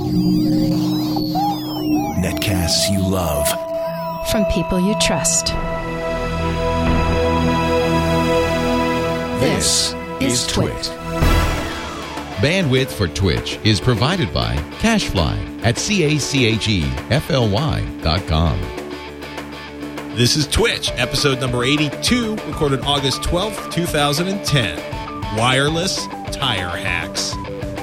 Netcasts you love. From people you trust. This is Twit. Bandwidth for Twitch is provided by CacheFly at CacheFly.com. This is Twitch, episode number 82, recorded August 12th, 2010. Wireless tire hacks.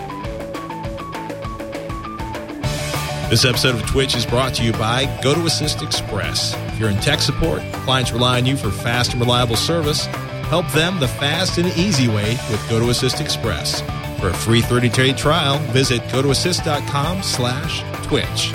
This episode of Twitch is brought to you by GoToAssist Express. If you're in tech support, clients rely on you for fast and reliable service. Help them the fast and easy way with GoToAssist Express. For a free 30-day trial, visit gotoassist.com/Twitch.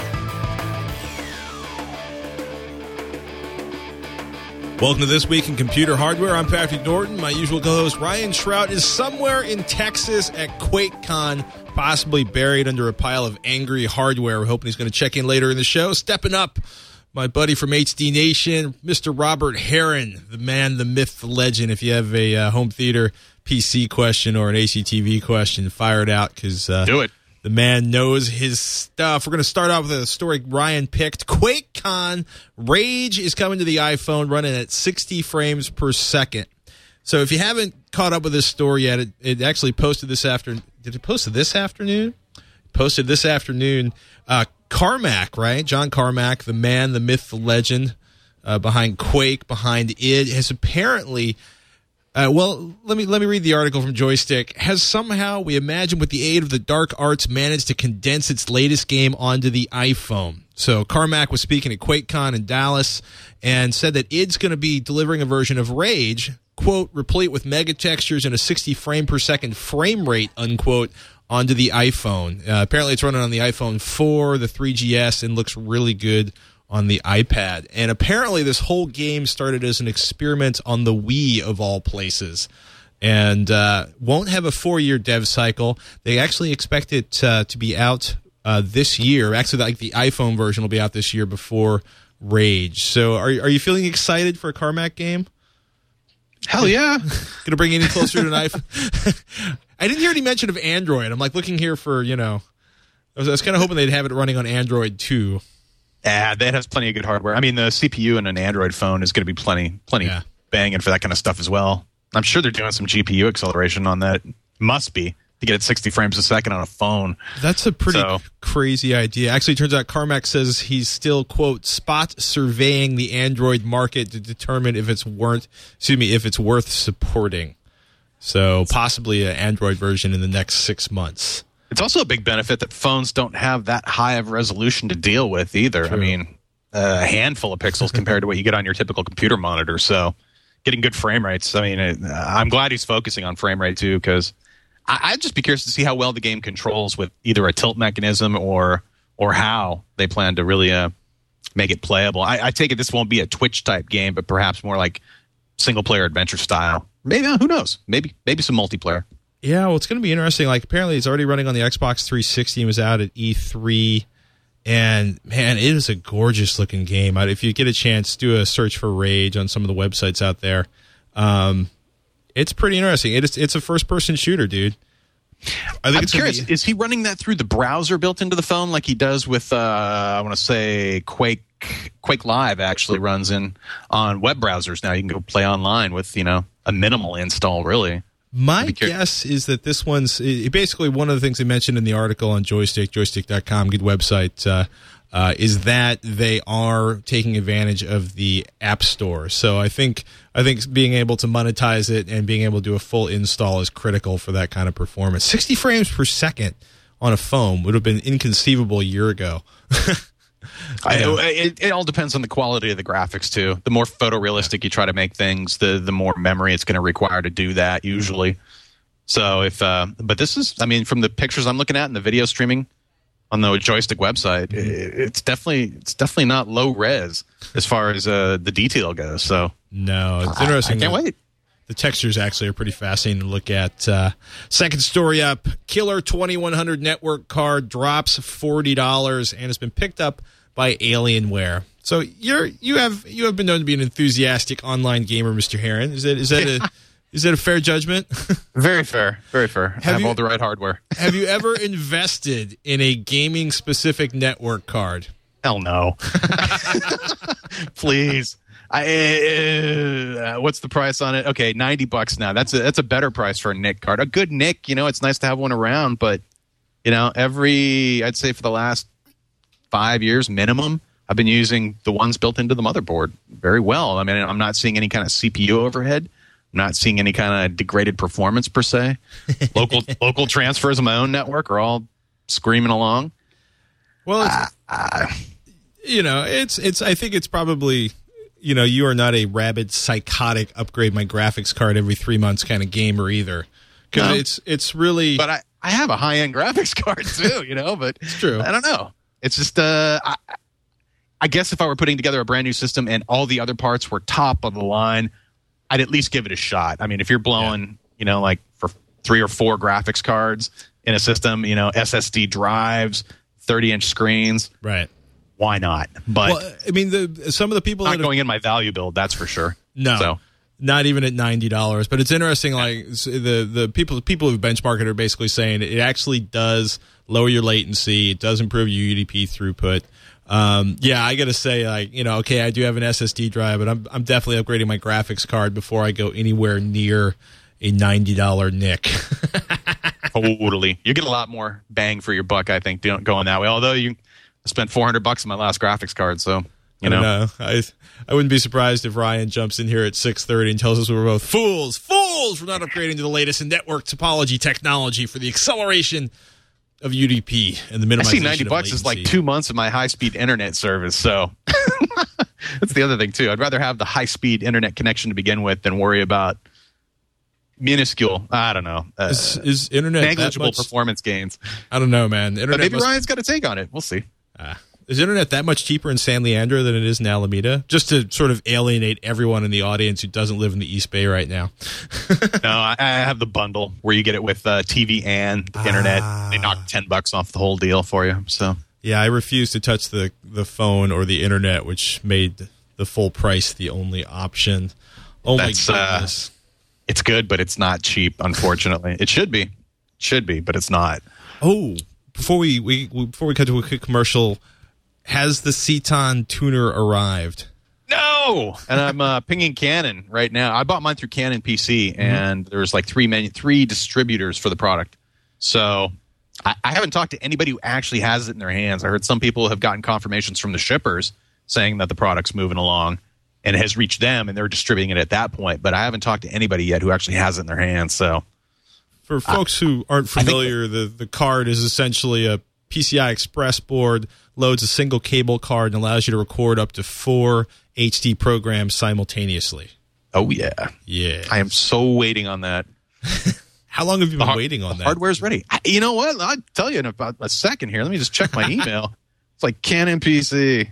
Welcome to This Week in Computer Hardware. I'm Patrick Norton. My usual co-host Ryan Shrout is somewhere in Texas at QuakeCon, possibly buried under a pile of angry hardware. We're hoping he's going to check in later in the show. Stepping up, my buddy from HD Nation, Mr. Robert Heron, the man, the myth, the legend. If you have a home theater PC question or an ACTV question, fire it out because do it. The man knows his stuff. We're going to start off with a story Ryan picked. QuakeCon Rage is coming to the iPhone running at 60 frames per second. So if you haven't caught up with this story yet, it actually posted this afternoon. Did it post it this afternoon? Posted this afternoon. Carmack, right? John Carmack, the man, the myth, the legend behind Quake, behind id, has apparently... let me read the article from Joystick. Has somehow, we imagine with the aid of the dark arts, managed to condense its latest game onto the iPhone. So Carmack was speaking at QuakeCon in Dallas and said that id's going to be delivering a version of Rage, quote, replete with mega textures and a 60 frame per second frame rate, unquote, onto the iPhone. Apparently it's running on the iPhone 4, the 3GS, and looks really good on the iPad. And apparently this whole game started as an experiment on the Wii of all places and won't have a 4-year dev cycle. They actually expect it to be out this year. Actually, like the iPhone version will be out this year before Rage. So are you feeling excited for a Carmack game? Hell yeah. Going to bring you any closer to an iPhone? I didn't hear any mention of Android. I'm like looking here for, I was kind of hoping they'd have it running on Android too. Yeah, that has plenty of good hardware. I mean, the CPU in an Android phone is going to be plenty banging for that kind of stuff as well. I'm sure they're doing some GPU acceleration on that. Must be to get it 60 frames a second on a phone. That's a pretty crazy idea. Actually, it turns out Carmack says he's still, quote, spot surveying the Android market to determine if it's worth supporting. So possibly an Android version in the next 6 months. It's also a big benefit that phones don't have that high of resolution to deal with either. True. I mean, a handful of pixels compared to what you get on your typical computer monitor. So getting good frame rates. I mean, I'm glad he's focusing on frame rate too, because I'd just be curious to see how well the game controls with either a tilt mechanism or how they plan to really make it playable. I take it this won't be a Twitch type game, but perhaps more like single player adventure style. Maybe, who knows? Maybe some multiplayer. Yeah, well, it's going to be interesting. Like, apparently it's already running on the Xbox 360 and was out at E3. And, man, it is a gorgeous-looking game. If you get a chance, do a search for Rage on some of the websites out there. It's pretty interesting. It's a first-person shooter, dude. I'm curious, is he running that through the browser built into the phone like he does with, I want to say, Quake Live actually runs on web browsers now. You can go play online with, a minimal install, really. My guess is that this one's basically one of the things they mentioned in the article on joystick.com, good website, is that they are taking advantage of the App Store. So I think being able to monetize it and being able to do a full install is critical for that kind of performance. 60 frames per second on a phone would have been inconceivable a year ago. I know. It all depends on the quality of the graphics too. The more photorealistic you try to make things, the more memory it's going to require to do that usually. So but this is, I mean, from the pictures I'm looking at and the video streaming on the Joystick website, it's definitely not low res as far as the detail goes. So no, it's interesting. I can't wait. The textures actually are pretty fascinating to look at. Second story up, Killer 2100 network card drops $40 and has been picked up by Alienware. So you have been known to be an enthusiastic online gamer, Mr. Heron. Is that Is it a fair judgment? Very fair. Very fair. I have all the right hardware. Have you ever invested in a gaming-specific network card? Hell no. Please. What's the price on it? Okay, $90 now. That's a better price for a NIC card. A good NIC, it's nice to have one around, but I'd say for the last 5 years minimum, I've been using the ones built into the motherboard very well. I mean, I'm not seeing any kind of CPU overhead. I'm not seeing any kind of degraded performance per se. Local transfers of my own network are all screaming along. Well, it's I think it's probably, you are not a rabid, psychotic upgrade my graphics card every 3 months kind of gamer either. Because it's really. But I have a high-end graphics card too, but it's true. I don't know. It's just I guess if I were putting together a brand new system and all the other parts were top of the line, I'd at least give it a shot. I mean, if you're blowing, like for 3 or 4 graphics cards in a system, SSD drives, 30-inch screens, right? Why not? But I mean, some of the people not going in my value build, that's for sure. No. So. Not even at $90, but it's interesting. Like the people who benchmark it are basically saying it actually does lower your latency. It does improve your UDP throughput. I got to say, okay, I do have an SSD drive, but I'm definitely upgrading my graphics card before I go anywhere near a $90 NIC. Totally, you get a lot more bang for your buck, I think, going that way. Although you spent $400 on my last graphics card, so. I don't know. I wouldn't be surprised if Ryan jumps in here at 6:30 and tells us we were both fools for not upgrading to the latest in network topology technology for the acceleration of UDP and the minimization. I see $90 is like 2 months of my high-speed internet service, so that's the other thing too. I'd rather have the high-speed internet connection to begin with than worry about minuscule. I don't know. Is internet negligible performance gains? I don't know, man. But maybe Ryan's got a take on it. We'll see. Is internet that much cheaper in San Leandro than it is in Alameda? Just to sort of alienate everyone in the audience who doesn't live in the East Bay right now. No, I have the bundle where you get it with TV and the internet. They knock $10 off the whole deal for you. So yeah, I refuse to touch the phone or the internet, which made the full price the only option. Oh my goodness. It's good, but it's not cheap, unfortunately. It should be, but it's not. Oh, before we cut to a quick commercial. Has the Ceton tuner arrived? No! And I'm pinging Canon right now. I bought mine through Canon PC, and there's like three distributors for the product. So I haven't talked to anybody who actually has it in their hands. I heard some people have gotten confirmations from the shippers saying that the product's moving along and has reached them, and they're distributing it at that point. But I haven't talked to anybody yet who actually has it in their hands. So for folks who aren't familiar, the card is essentially a PCI Express board, loads a single cable card, and allows you to record up to 4 HD programs simultaneously. Oh, yeah. Yeah. I am so waiting on that. How long have you been waiting on that? Hardware's ready. You know what? I'll tell you in about a second here. Let me just check my email. It's like Canon PC.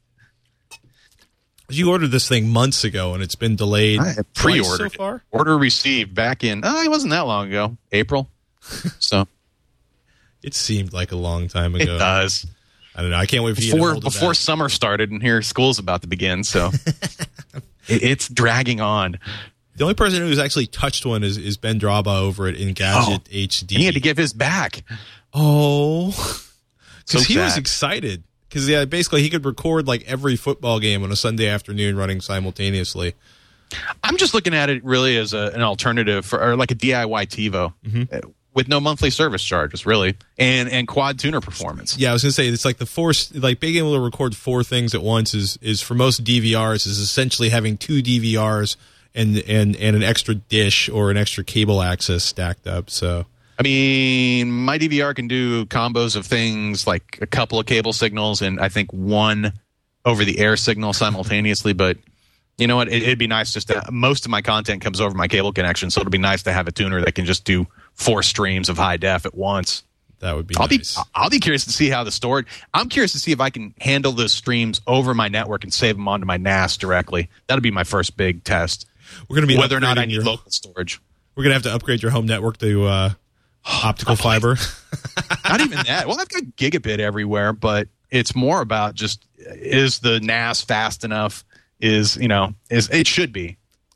You ordered this thing months ago, and it's been delayed. I have pre-ordered so far? Order received back in, it wasn't that long ago, April. So it seemed like a long time ago. It does. I don't know. I can't wait for you to hold before summer started, and here school's about to begin. So it's dragging on. The only person who's actually touched one is Ben Draba over at Engadget HD. He had to give his back. Oh, because he sad. was excited. Because basically he could record like every football game on a Sunday afternoon running simultaneously. I'm just looking at it really as an alternative or like a DIY TiVo with no monthly service charges, really, and quad tuner performance. Yeah, I was gonna say it's like being able to record 4 things at once is for most DVRs is essentially having 2 DVRs and an extra dish or an extra cable access stacked up. So. I mean, my DVR can do combos of things like a couple of cable signals and I think 1 over-the-air signal simultaneously. But you know what? It'd be nice just to – most of my content comes over my cable connection, so it'd be nice to have a tuner that can just do 4 streams of high def at once. That would be nice. I'll be curious to see how the storage – I'm curious to see if I can handle those streams over my network and save them onto my NAS directly. That'll be my first big test. We're going to be whether or not I need local storage. We're going to have to upgrade your home network to optical fiber. Not even that. Well, I've got gigabit everywhere, but it's more about just is the NAS fast enough? It should be.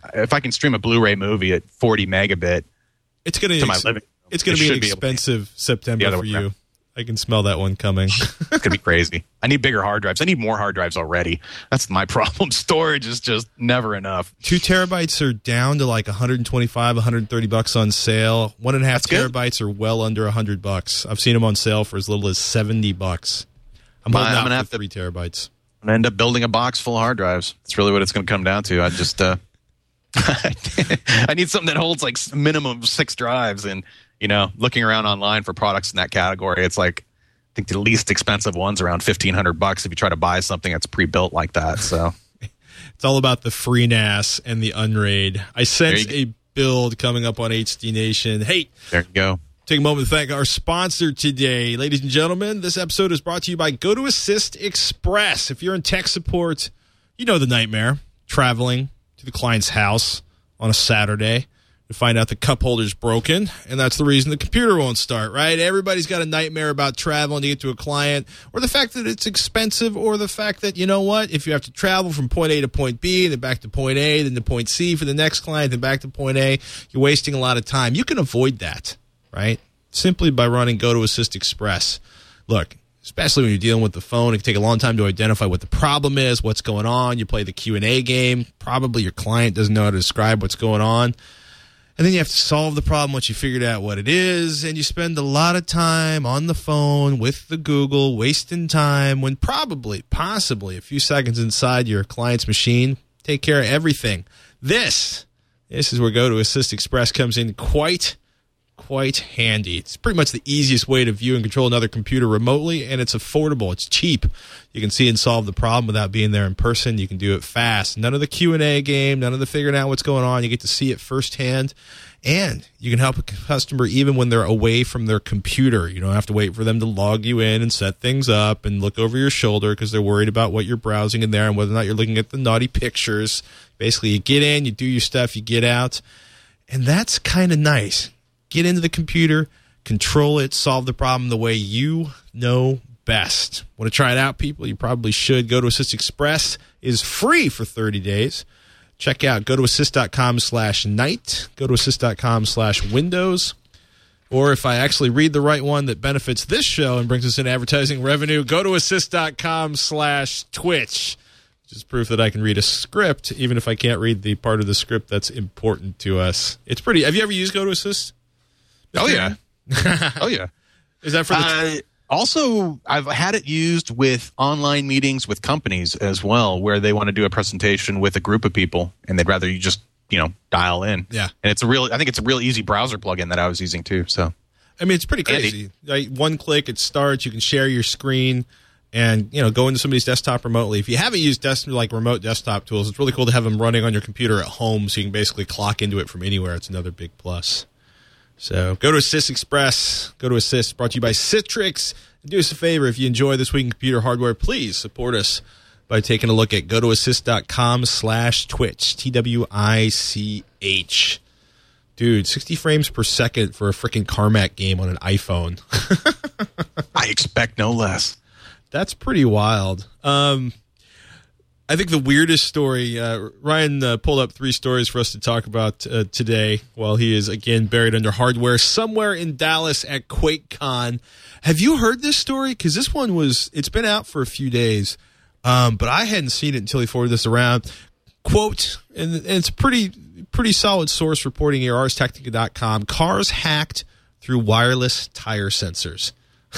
if I can stream a Blu-ray movie at 40 megabit it's going to my living room, it's going to be an be expensive September for you. I can smell that one coming. It's going to be crazy. I need bigger hard drives. I need more hard drives already. That's my problem. Storage is just never enough. 2 terabytes are down to like $125, $130 on sale. 1.5 terabytes are well under $100. I've seen them on sale for as little as $70. I'm holding out for 3 terabytes. I'm going to end up building a box full of hard drives. That's really what it's going to come down to. I just, I need something that holds like minimum 6 drives. And, you know, looking around online for products in that category, it's like, I think the least expensive one's around $1,500 if you try to buy something that's pre-built like that. So it's all about the FreeNAS and the Unraid. I sense a build coming up on HD Nation. Hey, there you go. Take a moment to thank our sponsor today. Ladies and gentlemen, this episode is brought to you by GoToAssist Express. If you're in tech support, you know the nightmare. Traveling to the client's house on a Saturday to find out the cup holder's broken, and that's the reason the computer won't start, right? Everybody's got a nightmare about traveling to get to a client, or the fact that it's expensive, or the fact that, you know what, if you have to travel from point A to point B, then back to point A, then to point C for the next client, then back to point A, you're wasting a lot of time. You can avoid that, right? Simply by running GoToAssist Express. Look, especially when you're dealing with the phone, it can take a long time to identify what the problem is, what's going on. You play the Q&A game. Probably your client doesn't know how to describe what's going on. And then you have to solve the problem once you figured out what it is, and you spend a lot of time on the phone with the Google, wasting time when possibly a few seconds inside your client's machine, take care of everything. This is where GoToAssist Express comes in quite handy. It's pretty much the easiest way to view and control another computer remotely, and it's affordable. It's cheap. You can see and solve the problem without being there in person. You can do it fast. None of the Q&A game, none of the figuring out what's going on. You get to see it firsthand, and you can help a customer even when they're away from their computer. You don't have to wait for them to log you in and set things up and look over your shoulder because they're worried about what you're browsing in there and whether or not you're looking at the naughty pictures. Basically, you get in, you do your stuff, you get out, and that's kind of nice. Get into the computer, control it, solve the problem the way you know best. Want to try it out, people? You probably should. GoToAssist Express is free for 30 days. Check out GoToAssist.com/night, GoToAssist.com/windows. Or if I actually read the right one that benefits this show and brings us in advertising revenue, GoToAssist.com/twitch. Which is proof that I can read a script, even if I can't read the part of the script that's important to us. It's pretty. Have you ever used GoToAssist? Oh, yeah. Oh, yeah. Is that for the... Also, I've had it used with online meetings with companies as well, where they want to do a presentation with a group of people, and they'd rather you just, dial in. Yeah. And I think it's a real easy browser plugin that I was using, too. So, I mean, it's pretty crazy. Like, one click, it starts. You can share your screen and, go into somebody's desktop remotely. If you haven't used remote desktop tools, it's really cool to have them running on your computer at home so you can basically clock into it from anywhere. It's another big plus. So GoToAssist Express, GoToAssist, brought to you by Citrix. And do us a favor, if you enjoy This Week in Computer Hardware, please support us by taking a look at GoToAssist.com/twitch, TWICH. Dude, 60 frames per second for a freaking Carmack game on an iPhone. I expect no less. That's pretty wild. I think the weirdest story, Ryan pulled up 3 stories for us to talk about today while he is, again, buried under hardware somewhere in Dallas at QuakeCon. Have you heard this story? Because this one it's been out for a few days, but I hadn't seen it until he forwarded this around. Quote, and it's a pretty solid source reporting here, ArsTechnica.com, cars hacked through wireless tire sensors.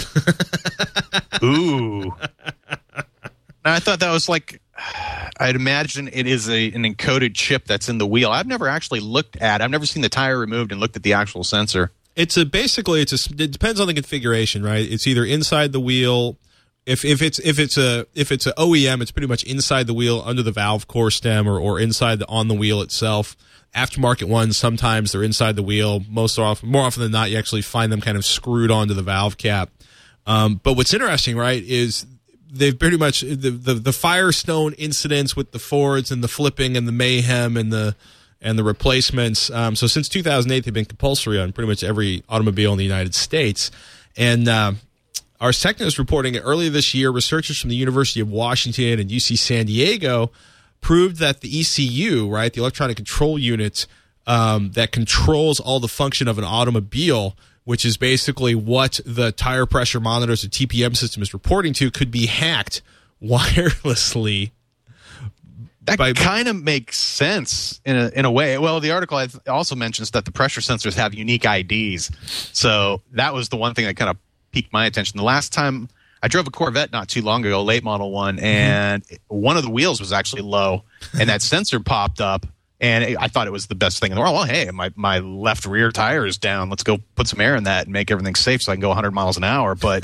Ooh. I thought that was like... I'd imagine it is an encoded chip that's in the wheel. I've never actually I've never seen the tire removed and looked at the actual sensor. It depends on the configuration, right? It's either inside the wheel. If it's a OEM, it's pretty much inside the wheel under the valve core stem or inside on the wheel itself. Aftermarket ones, sometimes they're inside the wheel. More often than not, you actually find them kind of screwed onto the valve cap. But what's interesting, right, is they've pretty much the Firestone incidents with the Fords and the flipping and the mayhem and the replacements. So since 2008, they've been compulsory on pretty much every automobile in the United States. And Ars Technica is reporting that earlier this year, researchers from the University of Washington and UC San Diego proved that the ECU, right, the electronic control unit that controls all the function of an automobile, which is basically what the tire pressure monitors, the TPM system is reporting to, could be hacked wirelessly. That kind of makes sense in a way. Well, the article also mentions that the pressure sensors have unique IDs. So that was the one thing that kind of piqued my attention. The last time I drove a Corvette not too long ago, late model one, and one of the wheels was actually low, and that sensor popped up, and I thought it was the best thing in the world. Well, hey, my left rear tire is down. Let's go put some air in that and make everything safe so I can go 100 miles an hour. But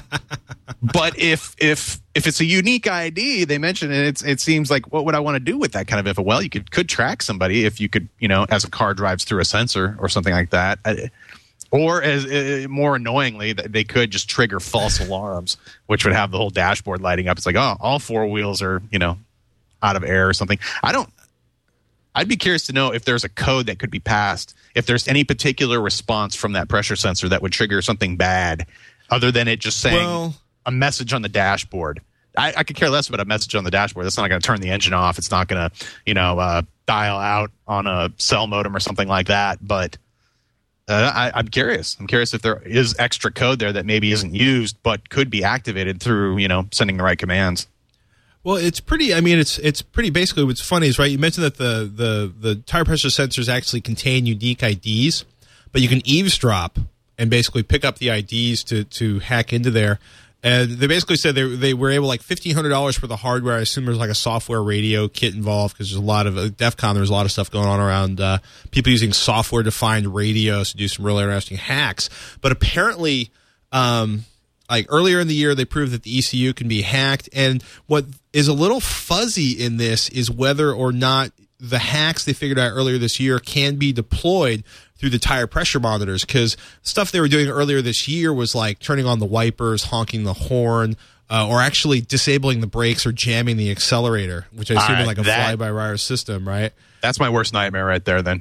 if it's a unique ID, they mentioned it seems like, what would I want to do with that kind of info? Well, you could track somebody if you could, as a car drives through a sensor or something like that. Or as more annoyingly, they could just trigger false alarms, which would have the whole dashboard lighting up. It's like, oh, all four wheels are, out of air or something. I'd be curious to know if there's a code that could be passed, if there's any particular response from that pressure sensor that would trigger something bad, other than it just saying a message on the dashboard. I could care less about a message on the dashboard. That's not going to turn the engine off. It's not going to, dial out on a cell modem or something like that. But I'm curious. I'm curious if there is extra code there that maybe isn't used but could be activated through, sending the right commands. Well, it's pretty. I mean, it's pretty. Basically, what's funny is, right, you mentioned that the tire pressure sensors actually contain unique IDs, but you can eavesdrop and basically pick up the IDs to hack into there. And they basically said they were able, like, $1,500 for the hardware. I assume there's like a software radio kit involved, because there's a lot of DEF CON. There's a lot of stuff going on around people using software defined radios to do some really interesting hacks. But apparently, like earlier in the year, they proved that the ECU can be hacked. And what is a little fuzzy in this is whether or not the hacks they figured out earlier this year can be deployed through the tire pressure monitors, because stuff they were doing earlier this year was like turning on the wipers, honking the horn, or actually disabling the brakes or jamming the accelerator, which I assume is like a fly-by-wire system, right? That's my worst nightmare right there, then.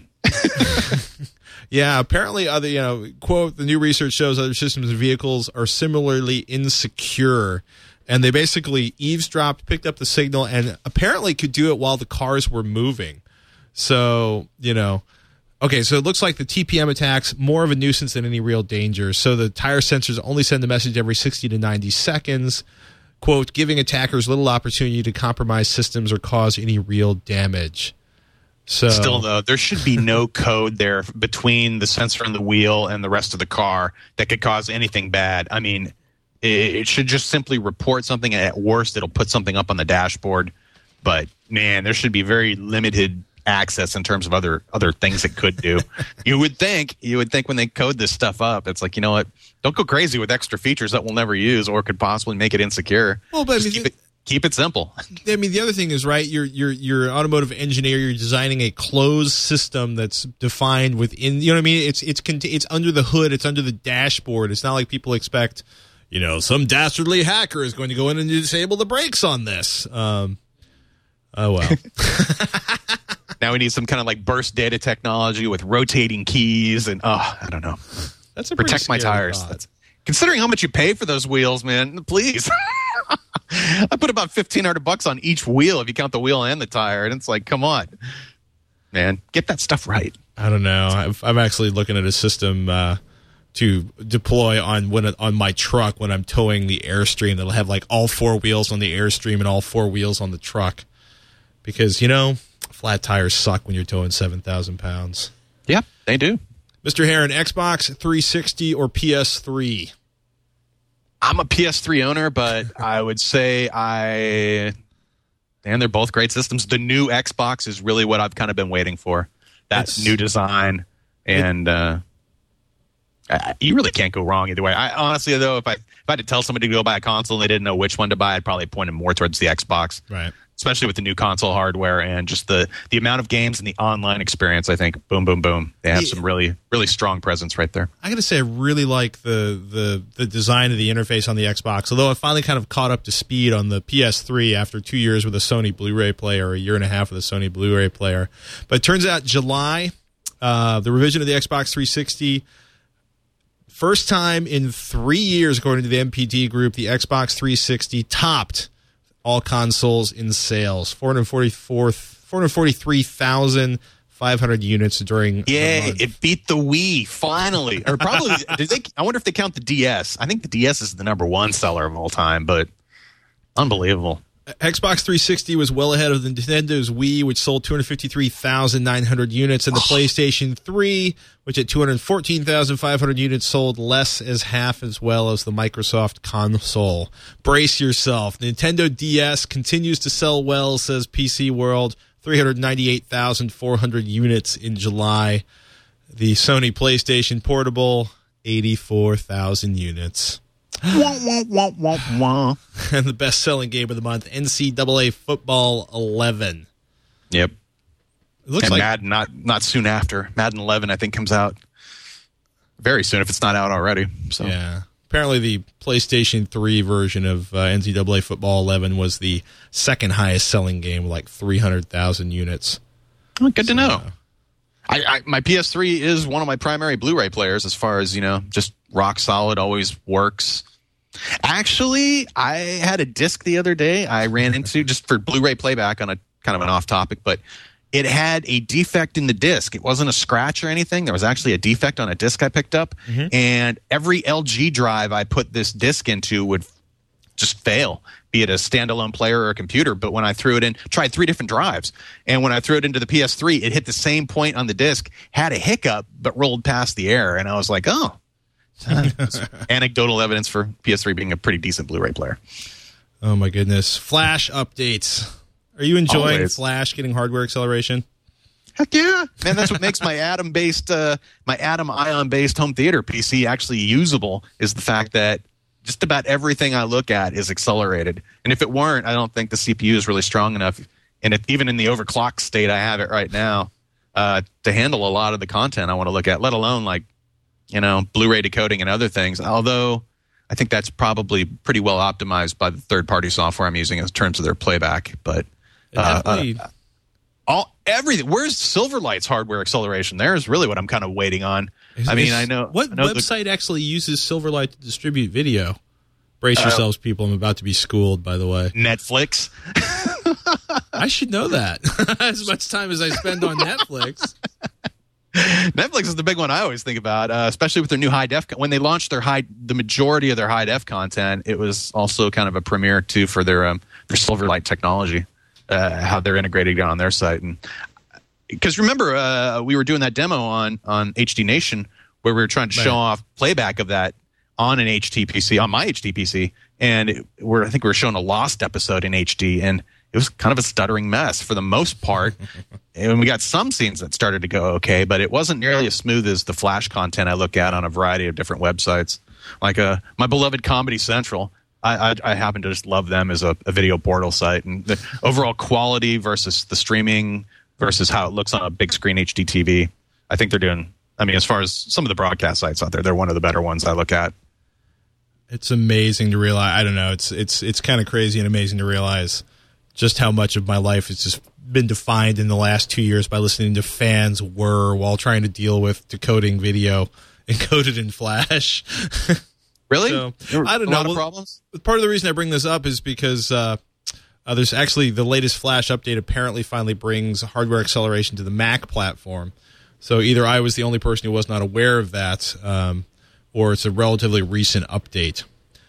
Yeah, apparently other, quote, the new research shows other systems and vehicles are similarly insecure. And they basically eavesdropped, picked up the signal, and apparently could do it while the cars were moving. So, okay, so it looks like the TPM attacks more of a nuisance than any real danger. So the tire sensors only send the message every 60 to 90 seconds, quote, giving attackers little opportunity to compromise systems or cause any real damage. So still, though, there should be no code there between the sensor and the wheel and the rest of the car that could cause anything bad. I mean, it should just simply report something, and at worst, it'll put something up on the dashboard. But, man, there should be very limited access in terms of other things it could do. You would think when they code this stuff up, it's like, you know what, don't go crazy with extra features that we'll never use or could possibly make it insecure. Well, but keep it simple. I mean, the other thing is, right, you're an automotive engineer, you're designing a closed system that's defined within, you know what I mean? It's under the hood, it's under the dashboard. It's not like people expect, some dastardly hacker is going to go in and disable the brakes on this. Oh, well. Now we need some kind of like burst data technology with rotating keys and, I don't know. That's a protect my tires. Considering how much you pay for those wheels, man, please. I put about $1,500 on each wheel if you count the wheel and the tire, and it's like, come on, man, get that stuff right. I don't know. I'm actually looking at a system to deploy on my truck when I'm towing the Airstream. That'll have like all four wheels on the Airstream and all four wheels on the truck, because flat tires suck when you're towing 7,000 pounds. Yeah, they do. Mr. Heron, Xbox 360 or PS3? I'm a PS3 owner, but I would say they're both great systems. The new Xbox is really what I've kind of been waiting for. That new design, and you really can't go wrong either way. I honestly, though, if I had to tell somebody to go buy a console and they didn't know which one to buy, I'd probably point them more towards the Xbox. Right. Especially with the new console hardware and just the amount of games and the online experience. I think boom, boom, boom. They have some really, really strong presence right there. I got to say, I really like the design of the interface on the Xbox, although I finally kind of caught up to speed on the PS3 after 2 years with a Sony Blu-ray player, or a year and a half with a Sony Blu-ray player. But it turns out July, the revision of the Xbox 360, first time in 3 years, according to the MPD group, the Xbox 360 topped all consoles in sales. 443,500 units during the month. It beat the Wii finally. Or probably I wonder if they count the DS. I think the DS is the number one seller of all time, but unbelievable. Xbox 360 was well ahead of the Nintendo's Wii, which sold 253,900 units, and the PlayStation 3, which at 214,500 units sold less as half as well as the Microsoft console. Brace yourself. Nintendo DS continues to sell well, says PC World. 398,400 units in July. The Sony PlayStation Portable, 84,000 units. And the best-selling game of the month, NCAA Football 11. Yep. It looks and like Madden not soon after. Madden 11, I think, comes out very soon if it's not out already. So yeah. Apparently, the PlayStation 3 version of NCAA Football 11 was the second highest-selling game, with like 300,000 units. Oh, good to know. My PS3 is one of my primary Blu-ray players as far as, just rock solid, always works. Actually, I had a disc the other day I ran into just for Blu-ray playback on a kind of an off topic, but it had a defect in the disc. It wasn't a scratch or anything. There was actually a defect on a disc I picked up, and every LG drive I put this disc into would just fail, be it a standalone player or a computer. But when I threw it in, tried 3 different drives, and when I threw it into the PS3, it hit the same point on the disc, had a hiccup, but rolled past the error. And I was like, oh, anecdotal evidence for PS3 being a pretty decent Blu-ray player. Oh, my goodness. Flash updates. Are you enjoying Always. Flash getting hardware acceleration? Heck yeah. Man, that's what makes my Atom Ion-based home theater PC actually usable, is the fact that just about everything I look at is accelerated. And if it weren't, I don't think the CPU is really strong enough, and even in the overclocked state I have it right now, to handle a lot of the content I want to look at, let alone Blu-ray decoding and other things. Although I think that's probably pretty well optimized by the third-party software I'm using in terms of their playback. But everything. Where's Silverlight's hardware acceleration? There is really what I'm kind of waiting on. I know. What website actually uses Silverlight to distribute video? Brace yourselves, people. I'm about to be schooled, by the way. Netflix. I should know that. As much time as I spend on Netflix. Netflix is the big one I always think about, especially with their new high def. When they launched the majority of their high def content, it was also kind of a premiere too for their Silverlight technology, how they're integrating it on their site. And because remember, we were doing that demo on HD Nation where we were trying to show off playback of that on an HTPC, on my HTPC, and I think we were showing a Lost episode in HD, and it was kind of a stuttering mess for the most part. And we got some scenes that started to go okay, but it wasn't nearly as smooth as the Flash content I look at on a variety of different websites. Like my beloved Comedy Central, I happen to just love them as a video portal site. And the overall quality versus the streaming versus how it looks on a big screen HD TV, I think they're doing, as far as some of the broadcast sites out there, they're one of the better ones I look at. It's amazing to realize. I don't know. It's kind of crazy and amazing to realize just how much of my life has just been defined in the last 2 years by listening to fans whir while trying to deal with decoding video encoded in Flash. Really? So, I don't know. A lot of problems? Part of the reason I bring this up is because there's actually the latest Flash update apparently finally brings hardware acceleration to the Mac platform. So either I was the only person who was not aware of that, or it's a relatively recent update.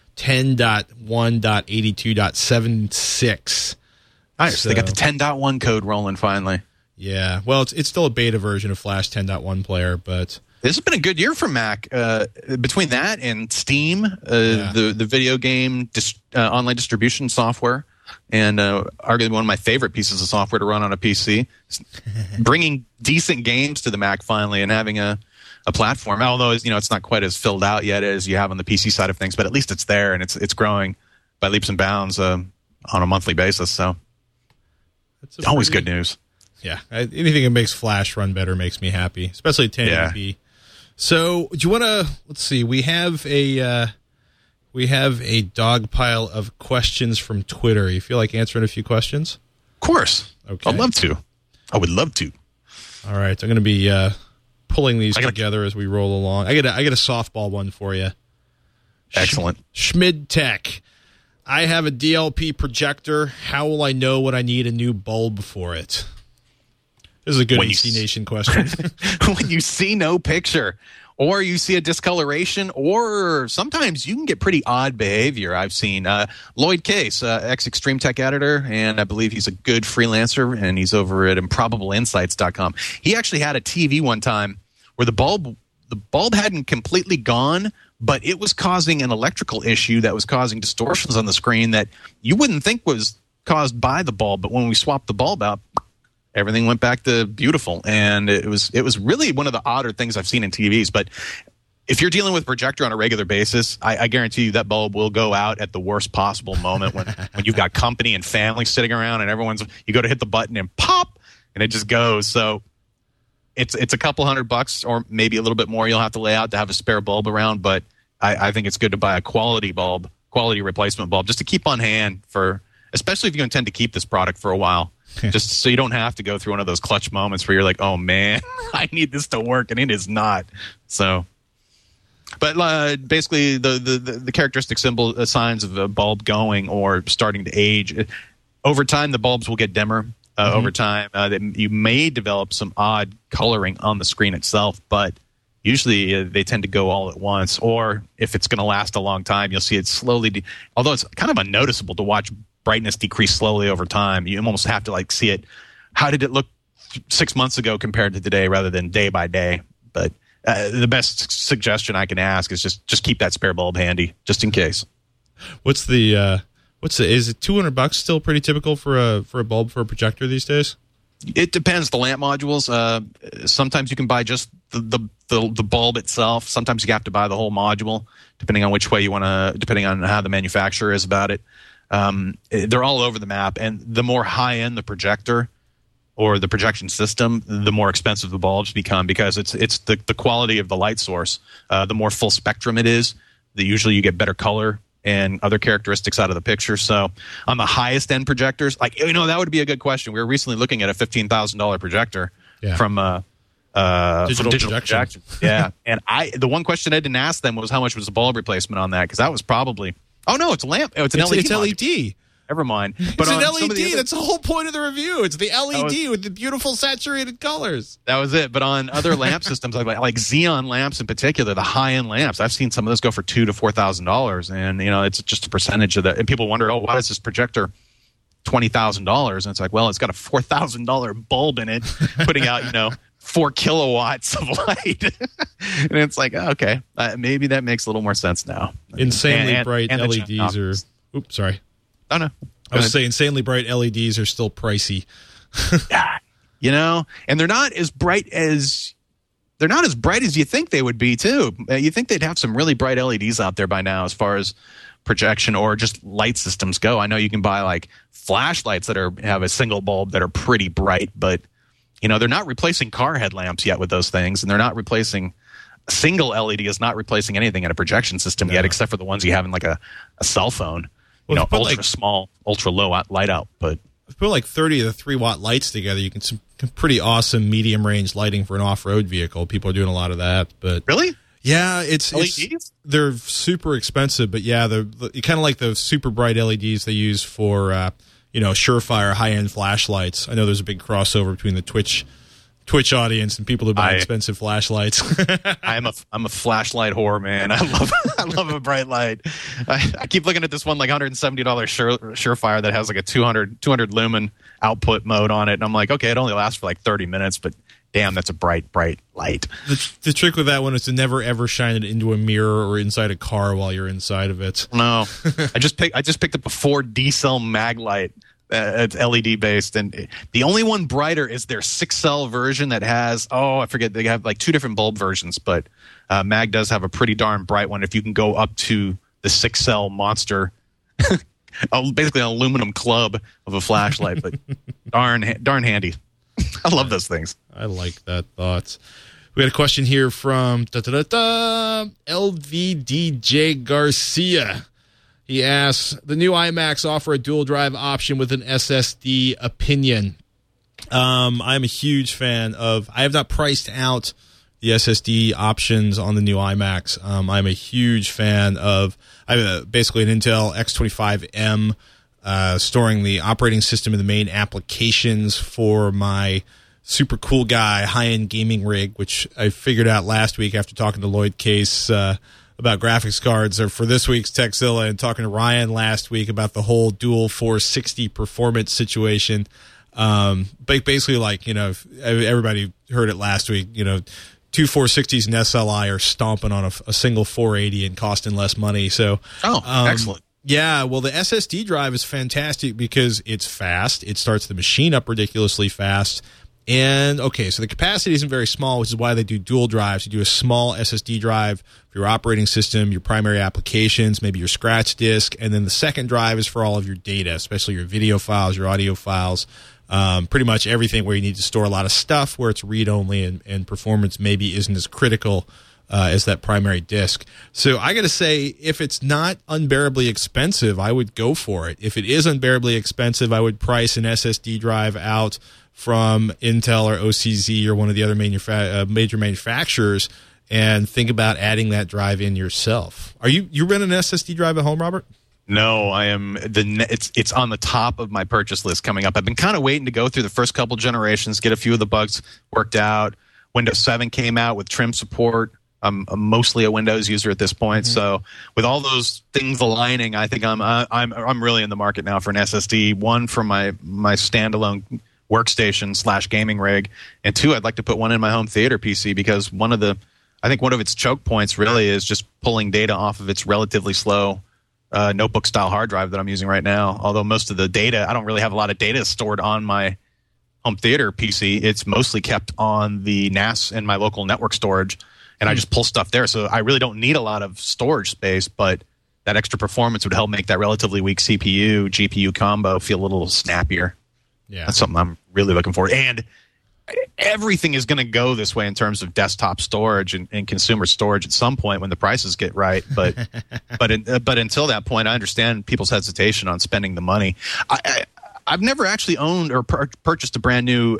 10.1.82.76. Nice. So, they got the 10.1 code rolling finally. Yeah. Well, it's still a beta version of Flash 10.1 player, but this has been a good year for Mac. Between that and Steam, the video game online distribution software, and arguably one of my favorite pieces of software to run on a PC, bringing decent games to the Mac finally and having a platform. Although it's not quite as filled out yet as you have on the PC side of things, but at least it's there and it's growing by leaps and bounds on a monthly basis. So it's always good news. Yeah, anything that makes Flash run better makes me happy, especially 1080p. So, do you want to? Let's see. We have a dog pile of questions from Twitter. You feel like answering a few questions? Of course. Okay. I'd love to. I would love to. All right. I'm going to be pulling these together as we roll along. I get a softball one for you. Excellent. Schmid Tech. I have a DLP projector. How will I know when I need a new bulb for it? This is a good AC Nation question. When you see no picture, or you see a discoloration, or sometimes you can get pretty odd behavior. I've seen Lloyd Case, ex-Extreme Tech editor, and I believe he's a good freelancer, and he's over at improbableinsights.com. He actually had a TV one time where the bulb hadn't completely gone, but it was causing an electrical issue that was causing distortions on the screen that you wouldn't think was caused by the bulb. But when we swapped the bulb out, everything went back to beautiful. And it was really one of the odder things I've seen in TVs. But if you're dealing with projector on a regular basis, I guarantee you that bulb will go out at the worst possible moment when you've got company and family sitting around and you go to hit the button and pop, and it just goes. So it's a couple $100 or maybe a little bit more you'll have to lay out to have a spare bulb around. But I think it's good to buy a quality replacement bulb just to keep on hand especially if you intend to keep this product for a while. Just so you don't have to go through one of those clutch moments where you're like, oh man, I need this to work, and it is not. So, but basically the characteristic signs of a bulb going or starting to age, over time the bulbs will get dimmer. Over time, you may develop some odd coloring on the screen itself, but usually they tend to go all at once. Or if it's going to last a long time, you'll see it slowly. Although it's kind of unnoticeable to watch brightness decrease slowly over time. You almost have to see it. How did it look 6 months ago compared to today, rather than day by day? But the best suggestion I can ask is just keep that spare bulb handy, just in case. Is it $200 still pretty typical for a bulb for a projector these days? It depends. The lamp modules. Sometimes you can buy just the bulb itself. Sometimes you have to buy the whole module, depending on which way you want to. Depending on how the manufacturer is about it. They're all over the map, and the more high-end the projector or the projection system, the more expensive the bulbs become, because it's the quality of the light source. The more full spectrum it is, usually you get better color and other characteristics out of the picture. So on the highest end projectors, that would be a good question. We were recently looking at a $15,000 projector from digital projection. Yeah, and the one question I didn't ask them was how much was the bulb replacement on that, because that was probably. Oh no, it's a lamp. Oh, it's an LED. It's LED. Never mind. But it's an LED. That's the whole point of the review. It's the LED with the beautiful saturated colors. That was it. But on other lamp systems, like Xeon lamps in particular, the high-end lamps, I've seen some of those go for $2,000 to $4,000, and it's just a percentage of that. And people wonder, why is this projector $20,000? And it's like, well, it's got a $4,000 bulb in it, putting out 4 kilowatts of light. And it's like, okay, maybe that makes a little more sense now. Insanely bright LEDs are. Oops, sorry. Oh no, I was saying insanely bright LEDs are still pricey. And they're not as bright as you think they would be too. You think they'd have some really bright LEDs out there by now, as far as projection or just light systems go. I know you can buy flashlights that have a single bulb that are pretty bright, but they're not replacing car headlamps yet with those things, and they're not replacing. A single LED is not replacing anything in a projection system yet, except for the ones you have in a cell phone. Ultra small, ultra low light output. If you put 30 of the 3-watt lights together, you can some pretty awesome medium range lighting for an off-road vehicle. People are doing a lot of that. But really? Yeah, it's they're super expensive, but yeah, they're kind of like the super bright LEDs they use for Surefire high-end flashlights. I know there's a big crossover between the Twitch audience and people who buy expensive flashlights. I'm a flashlight whore, man. I love a bright light. I keep looking at this one $170 Surefire that has a 200 lumen output mode on it, and I'm like, okay, it only lasts for 30 minutes, but damn, that's a bright light. The trick with that one is to never ever shine it into a mirror or inside a car while you're inside of it. No, I just picked up a 4D cell mag light. It's LED based, and the only one brighter is their 6-cell version that has I forget, they have 2 different bulb versions, but Mag does have a pretty darn bright one if you can go up to the 6-cell monster. Basically an aluminum club of a flashlight, but darn handy. I love those things. I like that thought. We got a question here from LVDJ Garcia. He asks, the new iMacs offer a dual drive option with an SSD opinion. I'm a huge fan of, I have not priced out the SSD options on the new iMacs. I'm a huge fan of. I have basically an Intel X25M storing the operating system and the main applications for my super cool guy high-end gaming rig, which I figured out last week after talking to Lloyd Case about graphics cards, or for this week's Techzilla, and talking to Ryan last week about the whole dual 460 performance situation. Basically, like, everybody heard it last week, two 460s and SLI are stomping on a single 480 and costing less money. So, excellent. Yeah, well, the SSD drive is fantastic because it's fast. It starts the machine up ridiculously fast. And, okay, so the capacity isn't very small, which is why they do dual drives. You do a small SSD drive for your operating system, your primary applications, maybe your scratch disk, and then the second drive is for all of your data, especially your video files, your audio files, pretty much everything where you need to store a lot of stuff where it's read-only and performance maybe isn't as critical as that primary disk. So I got to say, if it's not unbearably expensive, I would go for it. If it is unbearably expensive, I would price an SSD drive out from Intel or OCZ or one of the other major manufacturers and think about adding that drive in yourself. Are you running an SSD drive at home, Robert? No, I am. It's on the top of my purchase list coming up. I've been kind of waiting to go through the first couple generations, get a few of the bugs worked out. Windows 7 came out with trim support. I'm mostly a Windows user at this point, so with all those things aligning, I think I'm really in the market now for an SSD. One for my standalone workstation / gaming rig, and two, I'd like to put one in my home theater PC because I think one of its choke points really is just pulling data off of its relatively slow notebook style hard drive that I'm using right now. Although most of the data, I don't really have a lot of data stored on my home theater PC. It's mostly kept on the NAS and my local network storage, and I just pull stuff there. So I really don't need a lot of storage space, but that extra performance would help make that relatively weak CPU GPU combo feel a little snappier. Yeah, that's something I'm really looking for. And everything is going to go this way in terms of desktop storage and consumer storage at some point when the prices get right. But but until that point, I understand people's hesitation on spending the money. I've never actually owned or purchased a brand new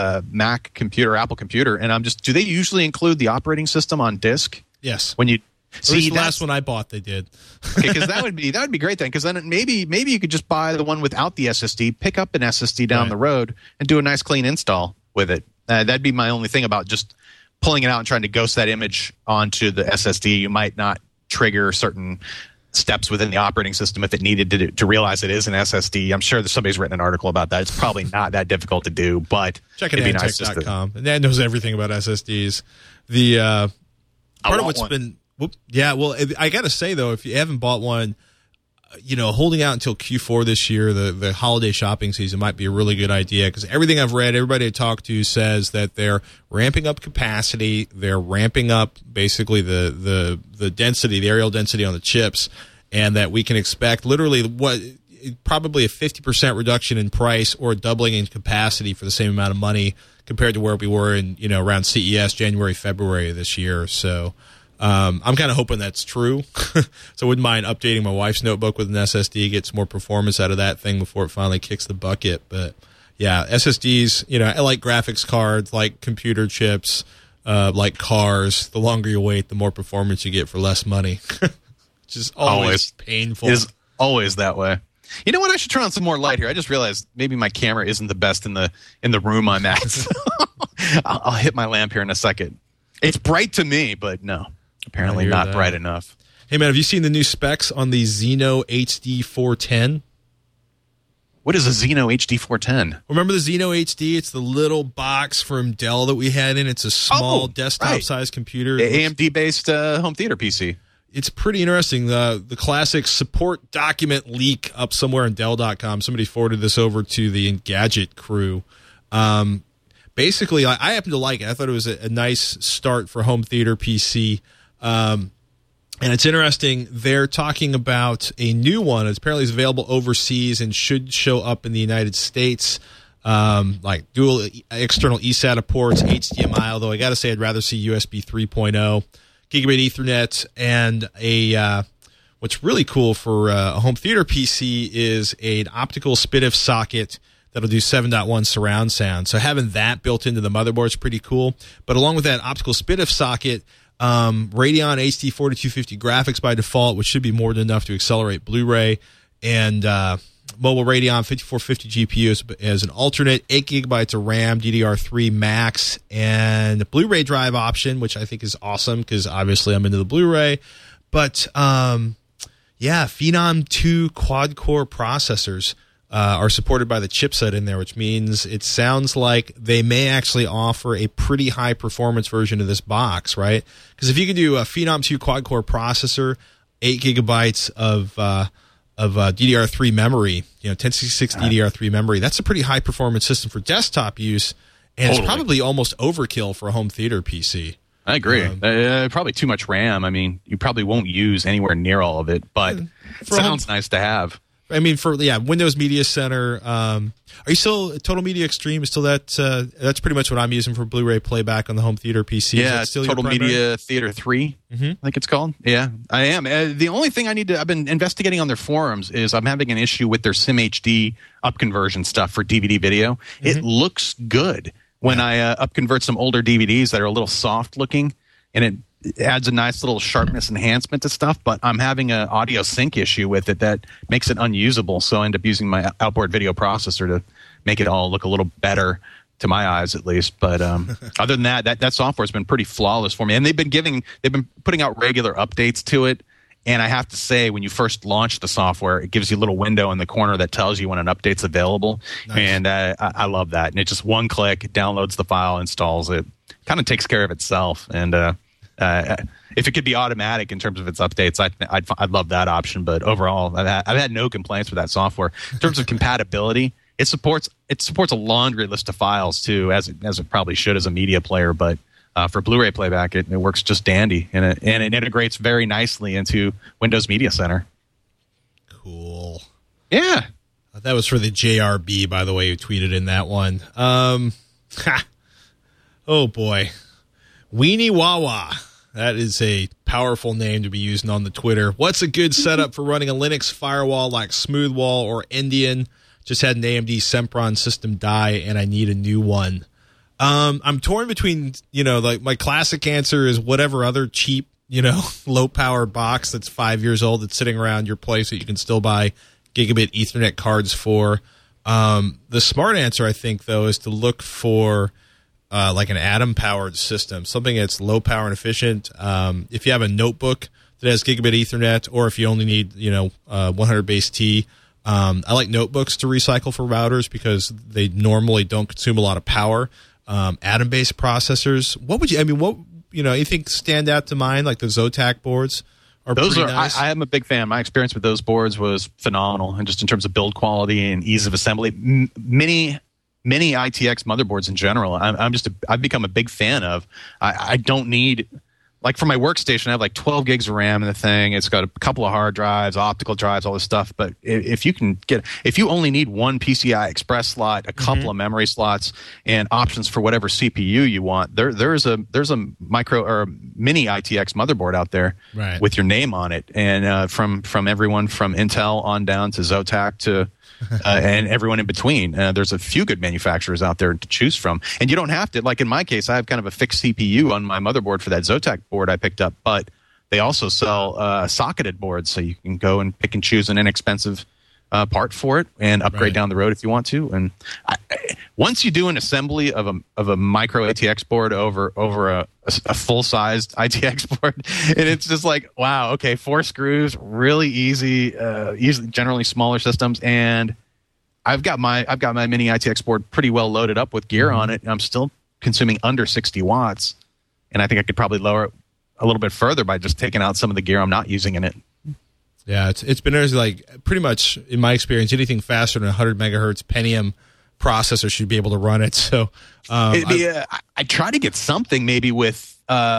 Mac computer, Apple computer, and do they usually include the operating system on disk? Yes. When you see, the last one I bought, they did. Okay, because that would be great then. Because then maybe you could just buy the one without the SSD, pick up an SSD down the road, and do a nice clean install with it. That'd be my only thing about just pulling it out and trying to ghost that image onto the SSD. You might not trigger certain steps within the operating system if it needed to realize it is an SSD. I'm sure that somebody's written an article about that. It's probably not that difficult to do, but check it out, Tech.com. And that knows everything about SSDs. The part of what's been I got to say, though, if you haven't bought one, holding out until Q4 this year, the holiday shopping season might be a really good idea because everything I've read, everybody I talked to says that they're ramping up capacity, they're ramping up basically the density, the areal density on the chips, and that we can expect literally probably a 50% reduction in price or a doubling in capacity for the same amount of money compared to where we were in around CES January, February of this year. So I'm kind of hoping that's true. So I wouldn't mind updating my wife's notebook with an SSD, get some more performance out of that thing before it finally kicks the bucket. But yeah, SSDs, I like graphics cards, like computer chips, like cars. The longer you wait, the more performance you get for less money. Which is always painful. It is always that way. You know what? I should turn on some more light here. I just realized maybe my camera isn't the best in the room I'm at. So I'll hit my lamp here in a second. It's bright to me, but no. Apparently not bright enough. Hey, man, have you seen the new specs on the Xeno HD 410? What is a Xeno HD 410? Remember the Xeno HD? It's the little box from Dell that we had in. It's a small desktop-sized computer. AMD-based home theater PC. It's pretty interesting. The classic support document leak up somewhere on Dell.com. Somebody forwarded this over to the Engadget crew. Basically, I happen to like it. I thought it was a nice start for home theater PC. And it's interesting. They're talking about a new one. It's apparently available overseas and should show up in the United States. Like dual external eSATA ports, HDMI, although I got to say I'd rather see USB 3.0, gigabit Ethernet, and what's really cool for a home theater PC is an optical SPDIF socket that'll do 7.1 surround sound. So having that built into the motherboard is pretty cool. But along with that optical SPDIF socket, Radeon HD 4250 graphics by default, which should be more than enough to accelerate Blu-ray, and mobile Radeon 5450 GPU as an alternate, 8 gigabytes of RAM, DDR3 Max, and a Blu-ray drive option, which I think is awesome because obviously I'm into the Blu-ray. But Phenom 2 quad-core processors are supported by the chipset in there, which means it sounds like they may actually offer a pretty high-performance version of this box, right? Because if you can do a Phenom 2 quad-core processor, 8 gigabytes of DDR3 memory, 1066 DDR3 memory, that's a pretty high-performance system for desktop use, and It's probably almost overkill for a home theater PC. I agree. Probably too much RAM. I mean, you probably won't use anywhere near all of it, but it sounds nice to have. I mean, Windows Media Center. Are you still Total Media Extreme? Is still that? That's pretty much what I'm using for Blu-ray playback on the home theater PC. Yeah, still Total Media Theater 3. I think it's called. Yeah, I am. The only thing I've been investigating on their forums is I'm having an issue with their SimHD upconversion stuff for DVD video. It looks good when I upconvert some older DVDs that are a little soft looking, and it adds a nice little sharpness enhancement to stuff, but I'm having an audio sync issue with it that makes it unusable, so I end up using my outboard video processor to make it all look a little better, to my eyes at least. But other than that software's been pretty flawless for me, and they've been putting out regular updates to it, and I have to say, when you first launch the software, it gives you a little window in the corner that tells you when an update's available. Nice. And I love that. And it's just one click, it downloads the file, installs it, kind of takes care of itself. And if it could be automatic in terms of its updates, I'd love that option. But overall, I've had no complaints with that software. In terms of compatibility, it supports a laundry list of files too, as it probably should as a media player. But for Blu-ray playback, it works just dandy, and it integrates very nicely into Windows Media Center. Cool. Yeah. That was for the JRB, by the way, who tweeted in that one. Oh boy. Weenie Wawa. That is a powerful name to be using on the Twitter. What's a good setup for running a Linux firewall like Smoothwall or Endian? Just had an AMD Sempron system die, and I need a new one. I'm torn between, like my classic answer is whatever other cheap, low power box that's 5 years old that's sitting around your place that you can still buy gigabit Ethernet cards for. The smart answer, I think, though, is to look for like an Atom powered system, something that's low power and efficient. If you have a notebook that has gigabit Ethernet, or if you only need 100 base T, I like notebooks to recycle for routers because they normally don't consume a lot of power. Atom-based processors. Anything stand out to mind, like the Zotac boards are pretty nice? I am a big fan. My experience with those boards was phenomenal, and just in terms of build quality and ease of assembly. Many ITX motherboards in general, I've become a big fan of. I don't need, like for my workstation, I have like 12 gigs of RAM in the thing. It's got a couple of hard drives, optical drives, all this stuff. But if you only need one PCI Express slot, a couple of memory slots, and options for whatever CPU you want, there's a micro or a mini ITX motherboard out there with your name on it, and from everyone from Intel on down to Zotac to and everyone in between. There's a few good manufacturers out there to choose from. And you don't have to, like in my case, I have kind of a fixed CPU on my motherboard for that Zotac board I picked up, but they also sell socketed boards, so you can go and pick and choose an inexpensive part for it and upgrade down the road if you want to. And once you do an assembly of a micro ATX board over a full-sized ITX board, and it's just like, wow, okay, 4 screws, really easy, usually generally smaller systems, and I've got my mini ITX board pretty well loaded up with gear on it, and I'm still consuming under 60 watts, and I think I could probably lower it a little bit further by just taking out some of the gear I'm not using in it. Yeah, it's been like pretty much in my experience, anything faster than 100 megahertz Pentium processor should be able to run it. So I try to get something maybe with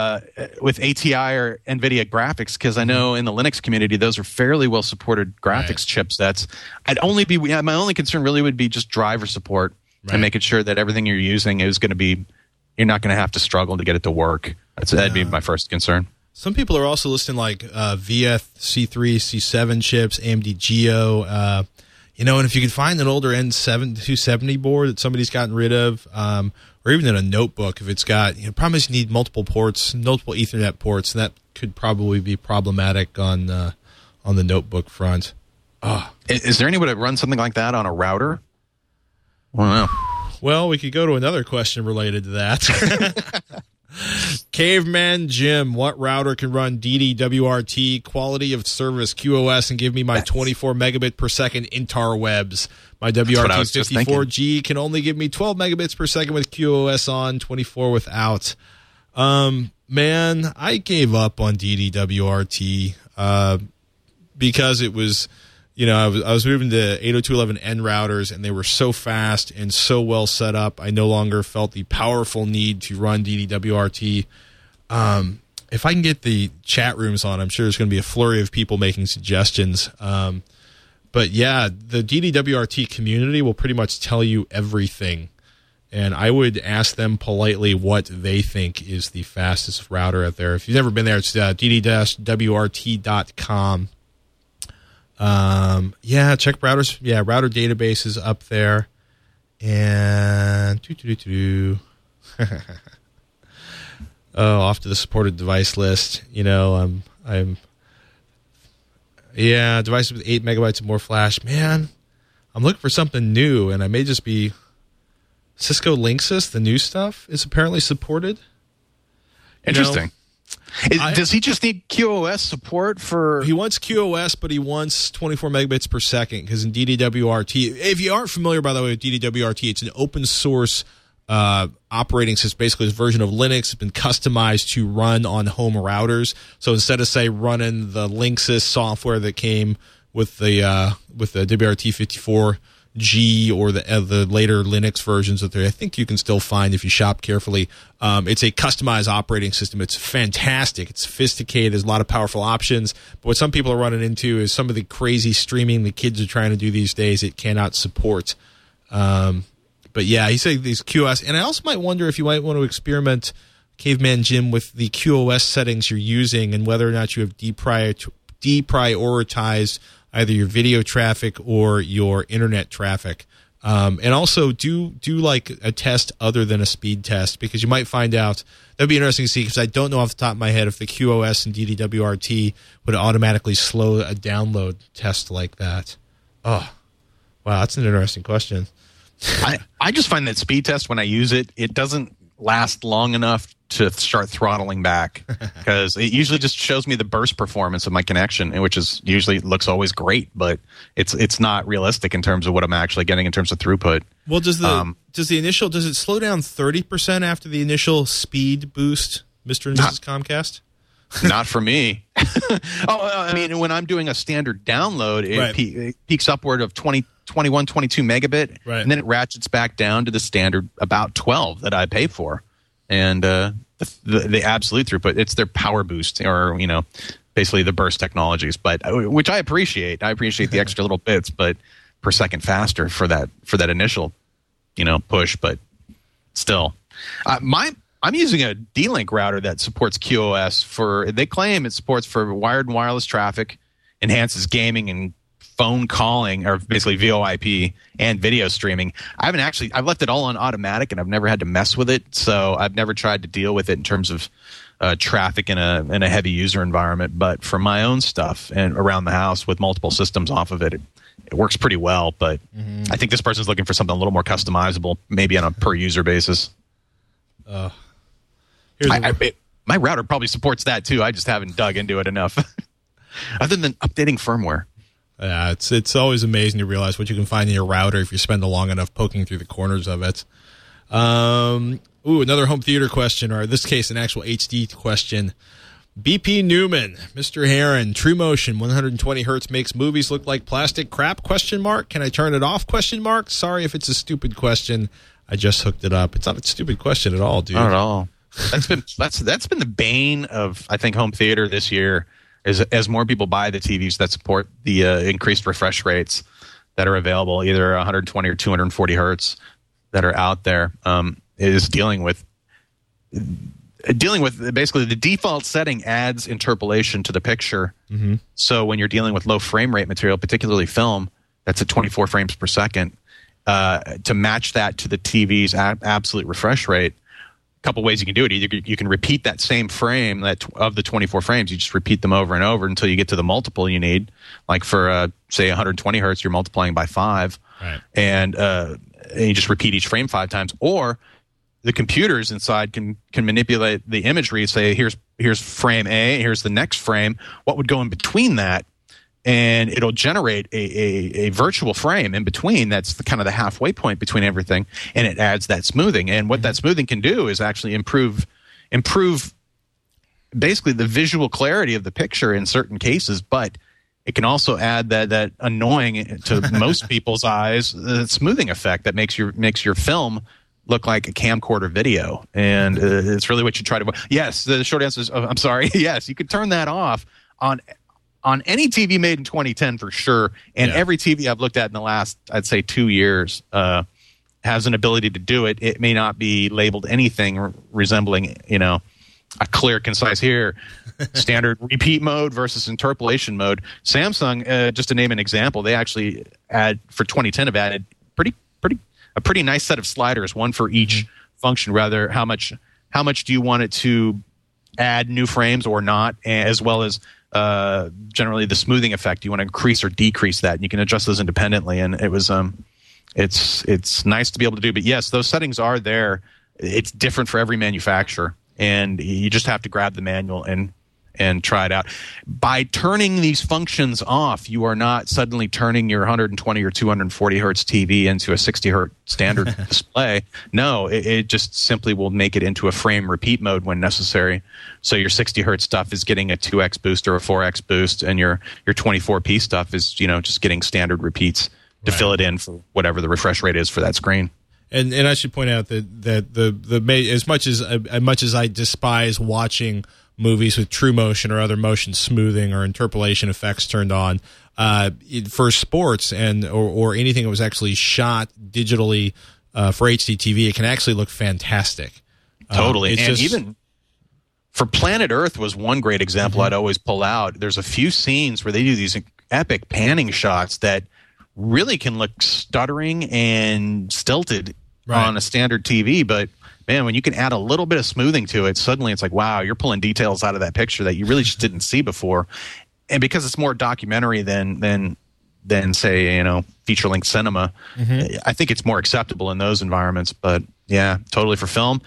ATI or NVIDIA graphics, because I know in the Linux community those are fairly well supported graphics chipsets. My only concern really would be just driver support and making sure that everything you're using is going to be, you're not going to have to struggle to get it to work. That'd be my first concern. Some people are also listing like VF C3, C7 chips, AMD Geo. And if you can find an older N270 board that somebody's gotten rid of, or even in a notebook, if it's got, problem is you need multiple ports, multiple Ethernet ports, and that could probably be problematic on the notebook front. Is there any way to run something like that on a router? I don't know. Well, we could go to another question related to that. Caveman Jim, what router can run DDWRT, quality of service, QoS, and give me my 24 megabit per second interwebs? My WRT54G can only give me 12 megabits per second with QoS on, 24 without. Man, I gave up on DDWRT because it was... I was moving to 802.11n routers, and they were so fast and so well set up. I no longer felt the powerful need to run DDWRT. If I can get the chat rooms on, I'm sure there's going to be a flurry of people making suggestions. But yeah, the DDWRT community will pretty much tell you everything. And I would ask them politely what they think is the fastest router out there. If you've never been there, it's dd-wrt.com. Check routers. Yeah, router database is up there. And off to the supported device list. Devices with 8 megabytes or more flash. Man, I'm looking for something new, and I may just be Cisco Linksys. The new stuff is apparently supported. Interesting. Does he just need QoS support for... He wants QoS, but he wants 24 megabits per second, because in DDWRT... If you aren't familiar, by the way, with DDWRT, it's an open source operating system. Basically, it's a version of Linux. It's been customized to run on home routers. So instead of, say, running the Linksys software that came with the WRT54G or the later Linux versions that I think you can still find if you shop carefully. It's a customized operating system. It's fantastic. It's sophisticated. There's a lot of powerful options. But what some people are running into is some of the crazy streaming the kids are trying to do these days. It cannot support. But yeah, he said these QoS. And I also might wonder if you might want to experiment, Caveman Jim, with the QoS settings you're using and whether or not you have deprioritized either your video traffic or your internet traffic. And also do like a test other than a speed test, because you might find out, that'd be interesting to see, because I don't know off the top of my head if the QoS and DDWRT would automatically slow a download test like that. Oh, wow, that's an interesting question. I just find that speed test, when I use it, it doesn't last long enough to start throttling back, because it usually just shows me the burst performance of my connection, which is usually looks always great, but it's not realistic in terms of what I'm actually getting in terms of throughput. Well, does it slow down 30% after the initial speed boost, Mr. and Mrs. Comcast? Not for me. I mean, when I'm doing a standard download, it peaks upward of 21, 22 megabit, and then it ratchets back down to the standard about 12 that I pay for. And the absolute throughput, it's their power boost, or basically the burst technologies, but which I appreciate. I appreciate the extra little bits, but per second faster for that initial push. But still, I'm using a D-Link router that supports QoS. They claim it supports for wired and wireless traffic, enhances gaming and phone calling, or basically VoIP and video streaming. I've left it all on automatic, and I've never had to mess with it. So I've never tried to deal with it in terms of traffic in a heavy user environment. But for my own stuff and around the house with multiple systems off of it works pretty well. But I think this person's looking for something a little more customizable, maybe on a per user basis. My router probably supports that too. I just haven't dug into it enough, other than updating firmware. Yeah, it's always amazing to realize what you can find in your router if you spend long enough poking through the corners of it. Another home theater question, or in this case, an actual HD question. BP Newman, Mr. Heron, True Motion, 120 hertz makes movies look like plastic crap? ? Can I turn it off? ? Sorry if it's a stupid question. I just hooked it up. It's not a stupid question at all, dude. Not at all. That's been the bane of, I think, home theater this year. As more people buy the TVs that support the increased refresh rates that are available, either 120 or 240 hertz that are out there, is dealing with basically the default setting adds interpolation to the picture. Mm-hmm. So when you're dealing with low frame rate material, particularly film, that's at 24 frames per second. To match that to the TV's absolute refresh rate, a couple ways you can do it. Either you can repeat that same frame of the 24 frames. You just repeat them over and over until you get to the multiple you need. Like for, say, 120 hertz, you're multiplying by 5. Right. And you just repeat each frame 5 times. Or the computers inside can manipulate the imagery. Say, here's frame A, here's the next frame. What would go in between that? And it'll generate a virtual frame in between. That's kind of the halfway point between everything, and it adds that smoothing. And what that smoothing can do is actually improve basically the visual clarity of the picture in certain cases, but it can also add that annoying to most people's eyes smoothing effect that makes your film look like a camcorder video. And it's really what you try to. Yes, the short answer is I'm sorry. Yes, you could turn that off on any TV made in 2010 for sure, and every TV I've looked at in the last, I'd say, 2 years has an ability to do it. It may not be labeled anything resembling, a clear, concise here, standard repeat mode versus interpolation mode. Samsung, just to name an example, they actually for 2010 have added a pretty nice set of sliders, one for each function. Rather, how much do you want it to add new frames or not, as well as generally the smoothing effect. You want to increase or decrease that, and you can adjust those independently. And it was it's nice to be able to do. But yes, those settings are there. It's different for every manufacturer, and you just have to grab the manual and try it out. By turning these functions off, you are not suddenly turning your 120 or 240 hertz TV into a 60 hertz standard display. No, it just simply will make it into a frame repeat mode when necessary. So your 60 hertz stuff is getting a 2x boost or a 4x boost, and your 24p stuff is just getting standard repeats to fill it in for whatever the refresh rate is for that screen. And I should point out that the as much as I despise watching movies with true motion or other motion smoothing or interpolation effects turned on, for sports or anything that was actually shot digitally for HD TV, it can actually look fantastic. Totally. And even for Planet Earth was one great example I'd always pull out. There's a few scenes where they do these epic panning shots that really can look stuttering and stilted on a standard TV, but man, when you can add a little bit of smoothing to it, suddenly it's like, wow, you're pulling details out of that picture that you really just didn't see before. And because it's more documentary than say, feature-length cinema, I think it's more acceptable in those environments. But yeah, totally for film.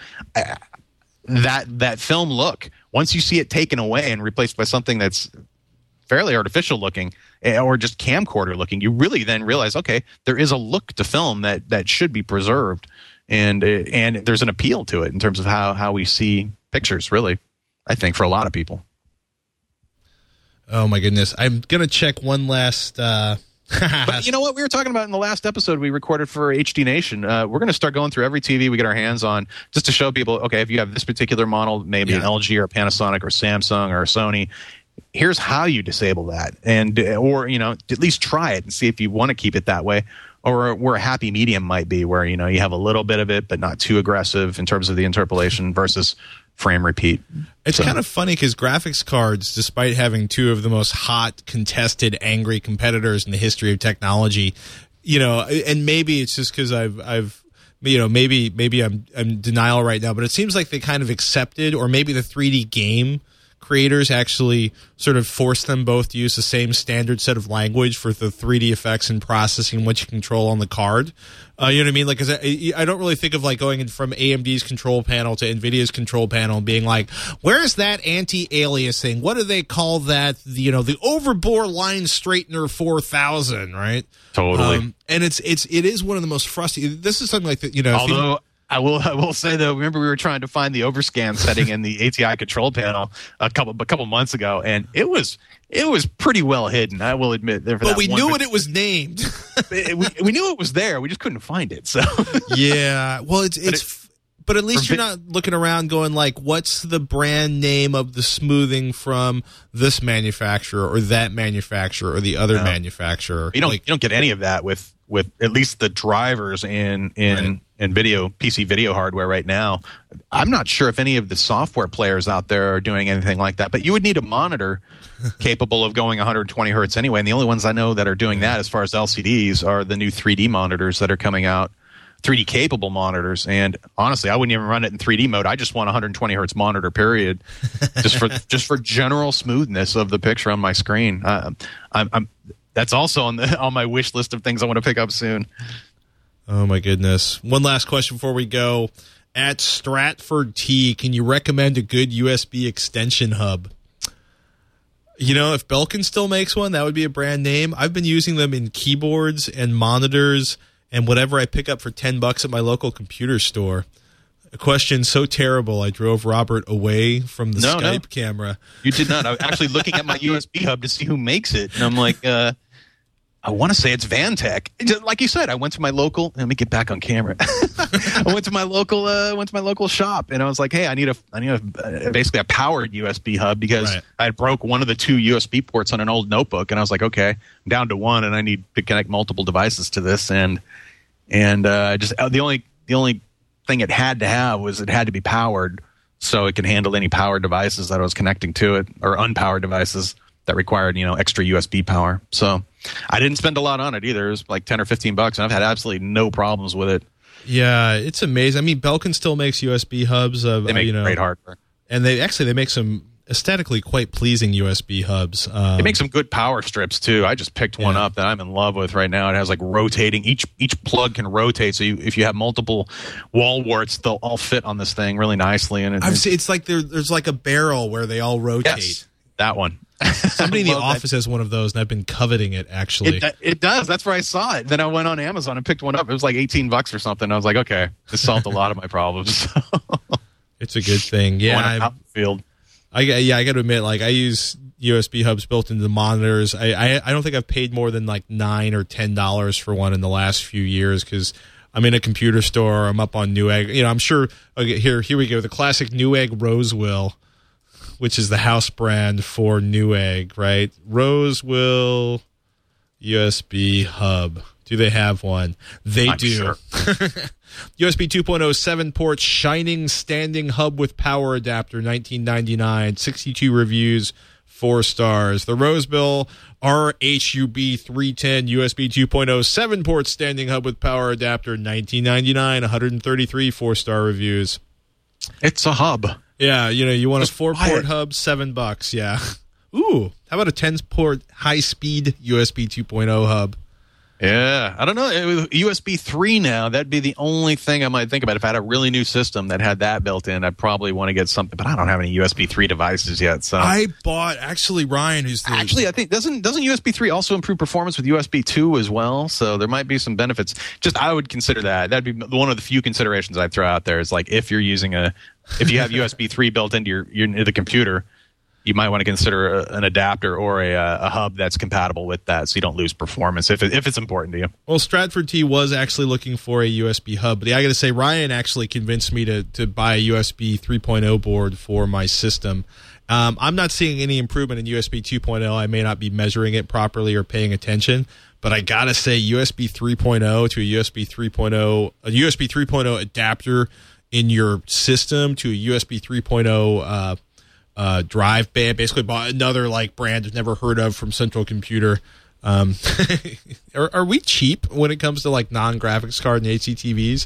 That film look, once you see it taken away and replaced by something that's fairly artificial looking or just camcorder looking, you really then realize, okay, there is a look to film that should be preserved. And there's an appeal to it in terms of how we see pictures, really, I think, for a lot of people. Oh, my goodness. I'm going to check one last... But you know what we were talking about in the last episode we recorded for HD Nation? We're going to start going through every TV we get our hands on just to show people, okay, if you have this particular model, maybe an LG or a Panasonic or Samsung or a Sony, here's how you disable that. And or, at least try it and see if you want to keep it that way. Or where a happy medium might be, where you have a little bit of it, but not too aggressive in terms of the interpolation versus frame repeat. It's kind of funny because graphics cards, despite having two of the most hot, contested, angry competitors in the history of technology, and maybe it's just because maybe I'm in denial right now, but it seems like they kind of accepted, or maybe the 3D game creators actually sort of forced them both to use the same standard set of language for the 3D effects and processing what you control on the card. You know what I mean? Like, 'cause I don't really think of like going from AMD's control panel to NVIDIA's control panel and being like, where's that anti-aliasing? What do they call that? The overbore line straightener 4000, right? Totally. And it is one of the most frustrating. This is something like that, Although I will say though, remember we were trying to find the overscan setting in the ATI control panel a couple months ago, and it was pretty well hidden. I will admit. But we knew what it was named. we knew it was there. We just couldn't find it. So yeah, well, but at least you're not looking around going like, what's the brand name of the smoothing from this manufacturer or that manufacturer or the other manufacturer? You don't get any of that with at least the drivers in PC video hardware right now. I'm not sure if any of the software players out there are doing anything like that, but you would need a monitor capable of going 120 hertz anyway. And the only ones I know that are doing that as far as LCDs are the new 3D monitors that are coming out, 3D capable monitors. And honestly, I wouldn't even run it in 3D mode. I just want 120 hertz monitor, period, just for general smoothness of the picture on my screen. That's also on my wish list of things I want to pick up soon. Oh, my goodness. One last question before we go. At Stratford T, can you recommend a good USB extension hub? You know, if Belkin still makes one, that would be a brand name. I've been using them in keyboards and monitors and whatever I pick up for $10 at my local computer store. A question so terrible, I drove Robert away from the Skype camera. You did not. I was actually looking at my USB hub to see who makes it. And I'm like, I want to say it's Vantech. Like you said, I went to my local. Let me get back on camera. I went to my local shop, and I was like, "Hey, I need basically a powered USB hub because I broke one of the 2 USB ports on an old notebook, and I was like, okay, I'm down to 1, and I need to connect multiple devices to this, and just the only thing it had to have was it had to be powered, so it can handle any powered devices that I was connecting to it, or unpowered devices that required extra USB power. So I didn't spend a lot on it either. It was like $10 or $15, and I've had absolutely no problems with it. Yeah, it's amazing. I mean, Belkin still makes USB hubs. They make great hardware, and they make some aesthetically quite pleasing USB hubs. They make some good power strips too. I just picked one up that I'm in love with right now. It has like rotating. Each plug can rotate, so if you have multiple wall warts, they'll all fit on this thing really nicely. And it's like there's like a barrel where they all rotate. Yes, that one. Somebody in the office has one of those, and I've been coveting it, actually. It does. That's where I saw it. Then I went on Amazon and picked one up. It was like $18 or something. I was like, okay, this solved a lot of my problems. It's a good thing. Yeah, I got to admit, like, I use USB hubs built into the monitors. I don't think I've paid more than like $9 or $10 for one in the last few years because I'm in a computer store. I'm up on Newegg. I'm sure. Okay, here we go. The classic Newegg Roseville, which is the house brand for Newegg, right? Roseville USB hub. Do they have one? They do. Sure. USB 2.0 7-port shining standing hub with power adapter, $19.99. 62 reviews, 4 stars. The Roseville RHUB 310 USB 2.0 7-port standing hub with power adapter, $19.99. 133 4-star reviews. It's a hub. Yeah, you want a 4-port hub, $7. Yeah. Ooh, how about a 10-port high-speed USB 2.0 hub? Yeah, I don't know. USB 3 now, that'd be the only thing I might think about. If I had a really new system that had that built in, I'd probably want to get something. But I don't have any USB 3 devices yet. So I bought, Ryan, who's the... Actually, I think, doesn't USB 3 also improve performance with USB 2 as well? So there might be some benefits. I would consider that. That'd be one of the few considerations I'd throw out there is like if you have USB 3 built into the computer, you might want to consider an adapter or a hub that's compatible with that so you don't lose performance if it's important to you. Well, Stratford T was actually looking for a USB hub, but I got to say, Ryan actually convinced me to buy a USB 3.0 board for my system. I'm not seeing any improvement in USB 2.0. I may not be measuring it properly or paying attention, but I got to say USB 3.0 to a USB 3.0 adapter in your system to a USB 3.0 drive band. Basically bought another brand I've never heard of from Central Computer. Are we cheap when it comes to non-graphics card and HDTVs?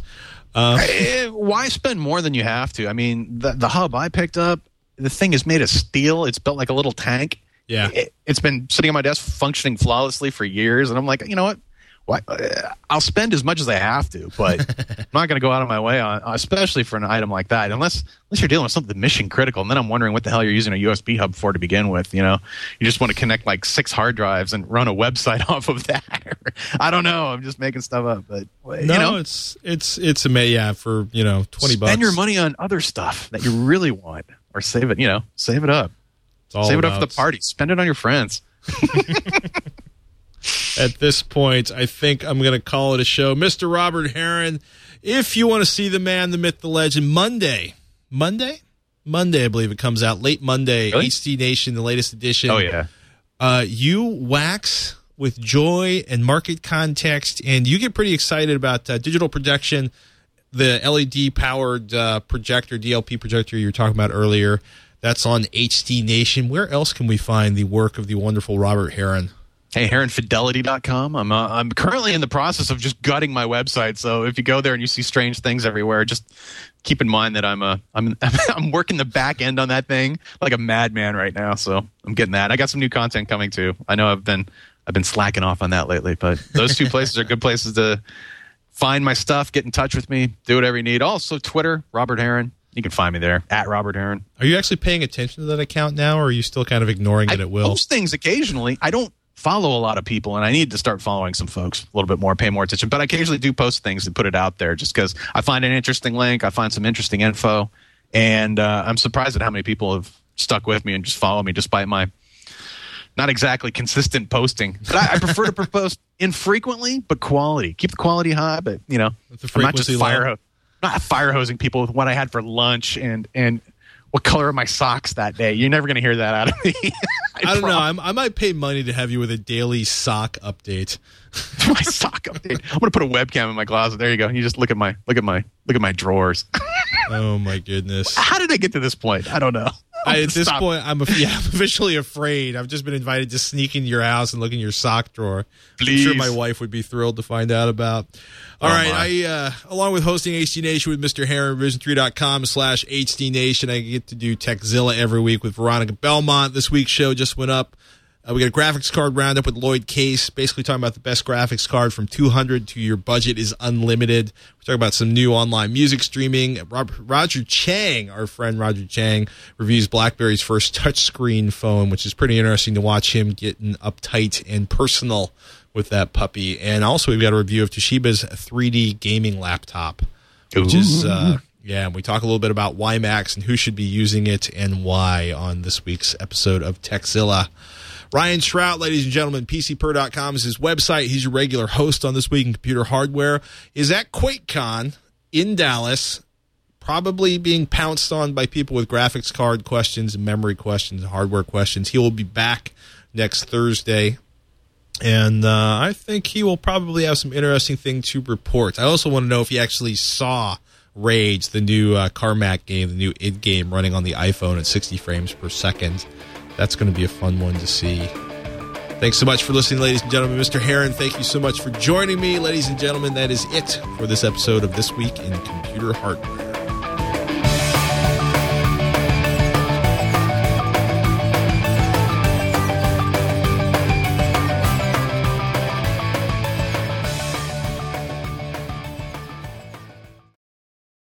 Why spend more than you have to? I mean, the hub I picked up, the thing is made of steel. It's built like a little tank. Yeah. It's been sitting on my desk functioning flawlessly for years, and I'm like, you know what? I'll spend as much as I have to, but I'm not going to go out of my way on, especially for an item like that, unless you're dealing with something mission critical. And then I'm wondering what the hell you're using a USB hub for to begin with. You just want to connect 6 hard drives and run a website off of that. I don't know. I'm just making stuff up, but it's amazing. Yeah, for $20. Spend your money on other stuff that you really want, or save it. Save it up. Save it up for the party. Spend it on your friends. At this point, I think I'm going to call it a show. Mr. Robert Heron, if you want to see the man, the myth, the legend, Monday, I believe it comes out, late Monday, really? HD Nation, the latest edition. Oh, yeah. You wax with joy and market context, and you get pretty excited about digital projection, the LED-powered projector, DLP projector you were talking about earlier, that's on HD Nation. Where else can we find the work of the wonderful Robert Heron? Hey, HeronFidelity.com. I'm currently in the process of just gutting my website. So if you go there and you see strange things everywhere, just keep in mind that I'm working the back end on that thing like a madman right now. So I'm getting that. I got some new content coming too. I know I've been slacking off on that lately, but those two places are good places to find my stuff, get in touch with me, do whatever you need. Also, Twitter, Robert Heron. You can find me there, at Robert Heron. Are you actually paying attention to that account now, or are you still kind of ignoring it at will? I post things occasionally. I don't follow a lot of people, and I need to start following some folks a little bit more, pay more attention. But I occasionally do post things and put it out there just because I find an interesting link, I find some interesting info, and I'm surprised at how many people have stuck with me and just follow me despite my not exactly consistent posting. But I prefer to post infrequently, but quality. Keep the quality high, but, you know, I'm not just fire hosing people with what I had for lunch and what color are my socks that day. You're never going to hear that out of me. I don't know. I might pay money to have you with a daily sock update. My sock update. I'm going to put a webcam in my closet. There you go. You just look at my drawers. Oh my goodness. How did I get to this point? I don't know. At this point, I'm officially afraid. I've just been invited to sneak into your house and look in your sock drawer. Please. I'm sure my wife would be thrilled to find out about. All right, I along with hosting HD Nation with Mr. Heron, Revision3.com/HD Nation, I get to do Techzilla every week with Veronica Belmont. This week's show just went up. We got a graphics card roundup with Lloyd Case, basically talking about the best graphics card from $200 to your budget is unlimited. We're talking about some new online music streaming. Roger Chang, our friend Roger Chang, reviews BlackBerry's first touchscreen phone, which is pretty interesting to watch him getting uptight and personal with that puppy. And also we've got a review of Toshiba's 3D gaming laptop, which is, and we talk a little bit about WiMAX and who should be using it and why on this week's episode of Techzilla. Ryan Shrout, ladies and gentlemen, PCPer.com is his website. He's your regular host on This Week in Computer Hardware. Is at QuakeCon in Dallas, probably being pounced on by people with graphics card questions and memory questions and hardware questions. He will be back next Thursday, and I think he will probably have some interesting things to report. I also want to know if he actually saw Rage, the new Carmack game, the new id game running on the iPhone at 60 frames per second. That's going to be a fun one to see. Thanks so much for listening, ladies and gentlemen. Mr. Heron, thank you so much for joining me. Ladies and gentlemen, that is it for this episode of This Week in Computer Hardware.